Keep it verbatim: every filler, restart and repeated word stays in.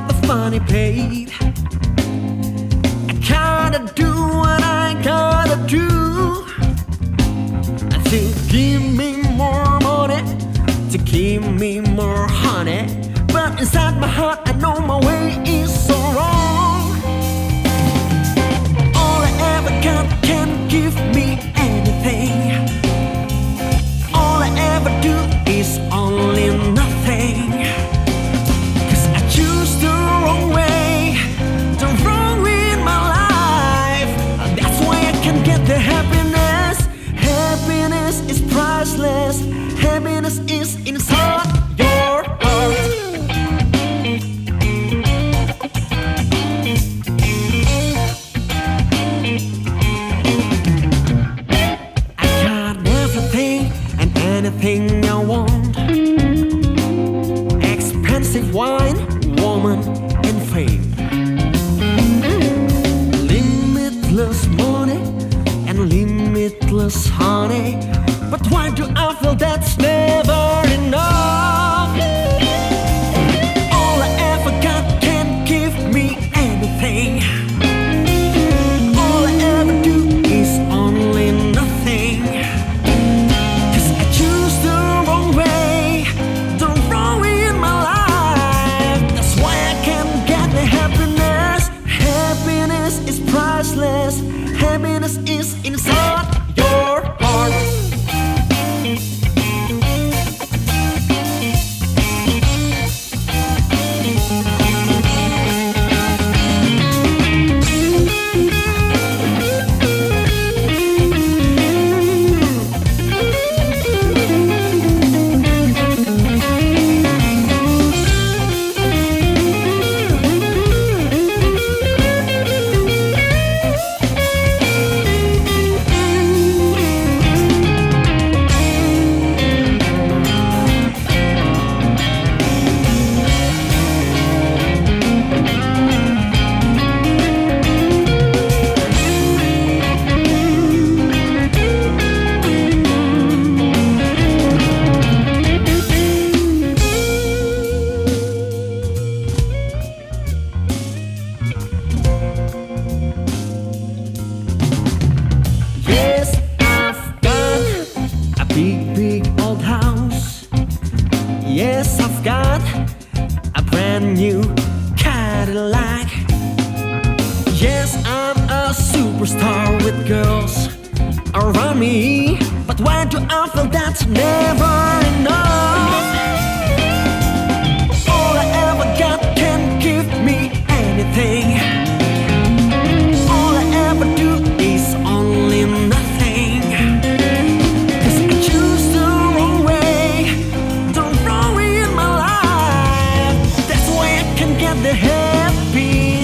got the funny paid. I gotta do what I gotta do to give me more money, to give me more honey. But inside my heart I know my way is so wrong. All I ever got can't give me anything. All I ever do is only nothing. Cause I choose the wrong way, the wrong way in my life. That's why I can't get the happiness. Happiness is priceless. Happiness is inside your heart. I got everything and anything I want. Expensive wine, woman, and fame. Limitless money and limitless honey. But why do I feel that's never enough? All I ever got can't give me anything. All I ever do is only nothing. Cause I choose the wrong way, the wrong way in my life. That's why I can't get the happiness. Happiness is priceless. Happiness is inside your heart. Big, big old house. Yes, I've got a brand new Cadillac. Yes, I'm a superstar with girls around me. But why do I feel that's never enough? All I ever got can't give me anything. All I ever do is only nothing. The happy